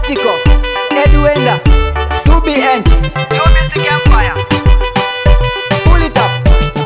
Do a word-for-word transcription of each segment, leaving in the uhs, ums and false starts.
Atiko, Edwenda, two B N, New Music Empire. Pull it up.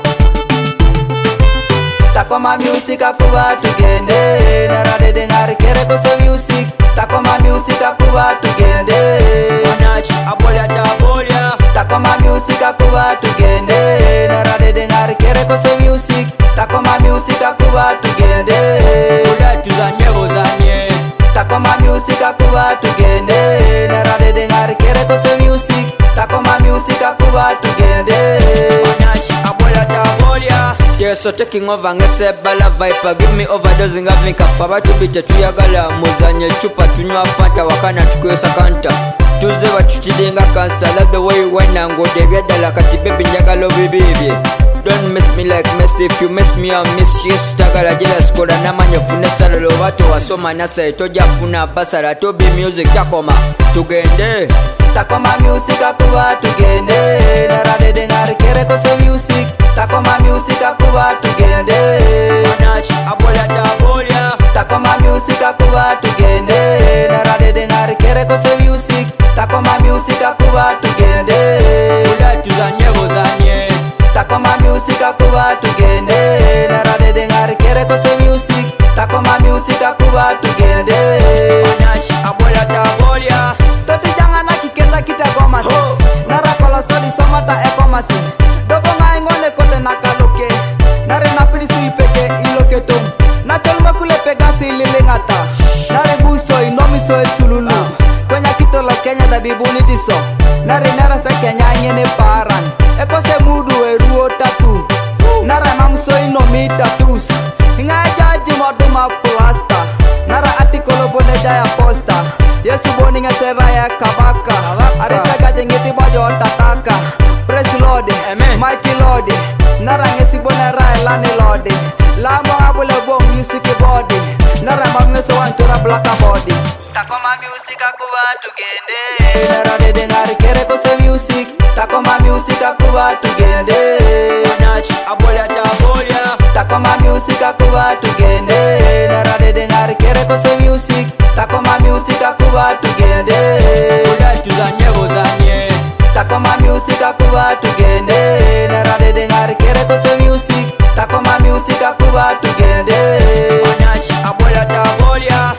Takoma music akuba tugende, narade dengar kere kose music. Takoma music akuba tugende, Manach abolia tabolia. Takoma music akuba tugende, narade dengar kere kose music. Takoma music akuba tugende, Ola tuzanye bozanye. Takoma music akuba tugende, narade dengar kere kose music. Takoma music akuba tugende, Manach abolia tabolia. Yeah, so taking over ngese bala viper. Give me overdose nga vinka faba tubite tuyagala. Muzanye chupa tunywa fanta wakana tukwesa kanta. Tuze wachuchilinga kansa. Love the way you wine and go devya dala kati baby njagalo bibibye. Don't miss me like Messi. If you miss me, I'll miss you. Stagala jela skoda na manya fune salolo. Watu wasoma nasa etoja funa basara. Tobi music takoma tugende. Takoma music akuba tugende, narade dengar kere kose music. Takoma music akuba tugende, Manach abolia tabolia. Takoma music akuba tugende, narade dengar kere kose music. Takoma music akuba tugende, Ola tuzanye bozanye. Takoma music akuba tugende, narade dengar kere kose music. Takoma music akuba tugende, Manach abolia tabolia. toti jangan lagi kita kita komasi. Oh. Nara kalau studi sama tak ekomasi. Dobo ngai ngone kote nakaloke. Nare napidi silpeke iloke tom. Nakal makule pegasi lilingata. Nare buso inomi so esululu. Kwenya kitolo Kenya da bibuni tiso. Nare nara sa Kenya nyene paran. Eko se mudu eruo tatu. Nara mamso inomi tatus. Ngai jaji moduma plasta. Nara atikolo bone jaya posta. Yesu boni ngeseraya kabaka. Arita gaje ngeti bajo tataka. Praise Lord, Amen. Mighty Lord. Nara ngesi bone rai lani Lord. Lamo abule bom music body. Nara mamngeso wantura blaka body. Takoma music akuba tugende. Nara de dengar kere kose music. Takoma music akuba tugende. Manach abolia tabolia. Takoma music akuba tugende, narade dengar kere kose music. Takoma music akuba tugende, Ola tuzanye bozanye. Takoma music akuba tugende, narade dengar kere kose music. Takoma music akuba tugende, Manach abolia tabolia.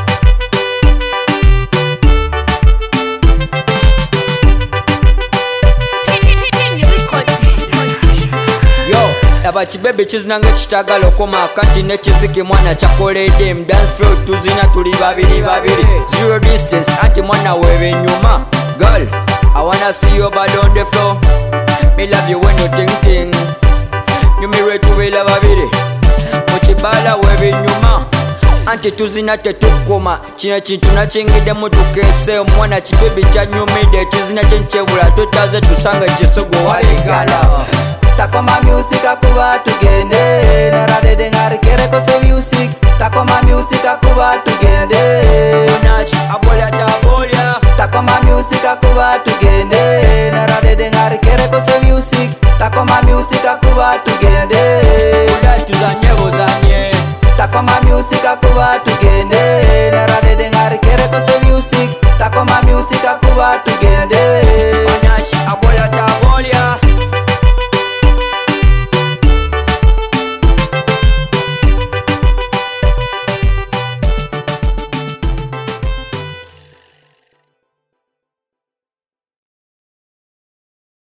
Yo, aba chibebe chizinanga chitagala okoma kanti nechiziki mwana chakolede mu dance floor tuzina tuli babiri babiri. Zero distance anti mwana wewe nyuma. Girl, I wanna see you bad on the floor. Me love you when you ting ting. You me ready to be babiri. Muchibala wewe nyuma. Anti tuzina tetukoma. China chintu nachingide mutukese omwana chibebi chanyumide tuzina chenchebula tutaze tusanga chisogo waligala. Takoma music akuba tugende, narade dengar kere kose music. Takoma music akuba tugende,